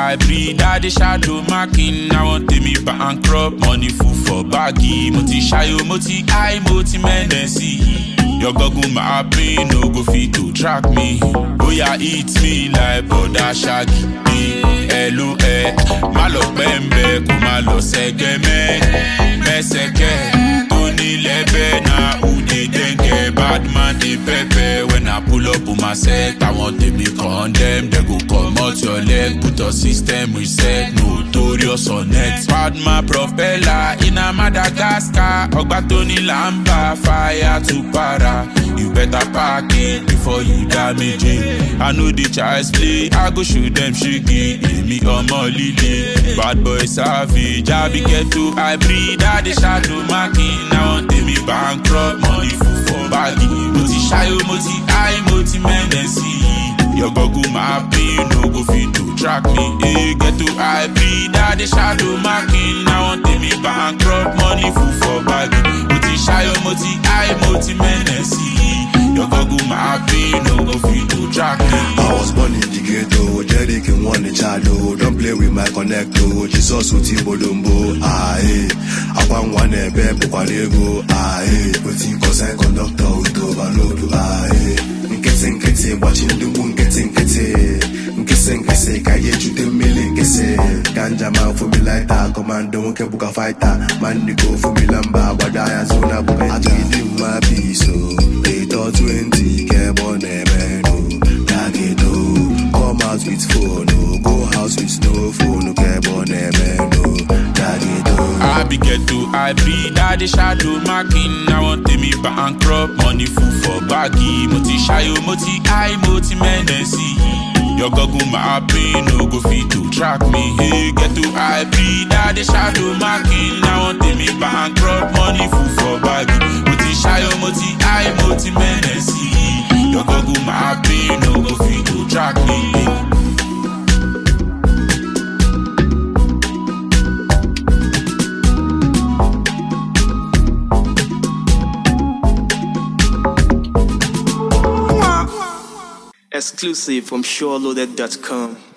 I breathe out the shadow marking. I want to me bankrupt, money full for baggy. Moti shayo, moti I, moti menesi. Your gogo my pain, no go fit to track me. Oh yeah, eat me like Boda Shaggy. Hello, malo bembe, kumalo segeme. Meseke, Tony Lebe na ude denge. Bad man the pepe. When I pull up on my set, I want to be condemned. They go come out your leg, put a system reset. Notorious on net. Bad man propeller in a Madagascar. Ogbatoni Lamba, fire to para. You better park it before you damage it. I know the child's play, I go shoot them shiggy. Me on my lily, bad boy savage. I be get to I breathe out the shadow marking. I want to be bankrupt, money full for baggy. Moti shayo, moti I, moti menesi. Your gogo my pain, no go fit to track me. Hey, get to I breathe out the shadow marking. I want to be bankrupt, money full for baggy. Moti shayo, moti I, moti menesi. Your gogo my pain, no go fit to track me. I was born in the ghetto, Jerry can want the shadow. Don't play with my connector, Jesus with Bolombo. Aye, I want one a bed, Pukwanego. Aye, putting cosine conductor with overload. Aye. Nkese, watching the moon getting nkese, kaye chute mele nkese. Ganja man for me lighter, commando ke buka fighter. Man ni go for me lamba, badaya zona buka. I give him my piece, so they thought 20 ke bone meno. Dagedo, come out with phone, no go house with no phone, no ke bone meno. Dagedo. I be get to I breathe out the shadow marking. I want to me bankrupt, money full for baggy. Moti shayo, moti I, moti menesi. Your gogo my pain, no go fit to track me. Hey, get to I breathe out the shadow marking. I want to me bankrupt, money full for baggy. Moti shayo, moti I, moti menesi. Your gogo my pain, no go fit to track me. Exclusive from SureLoaded.com.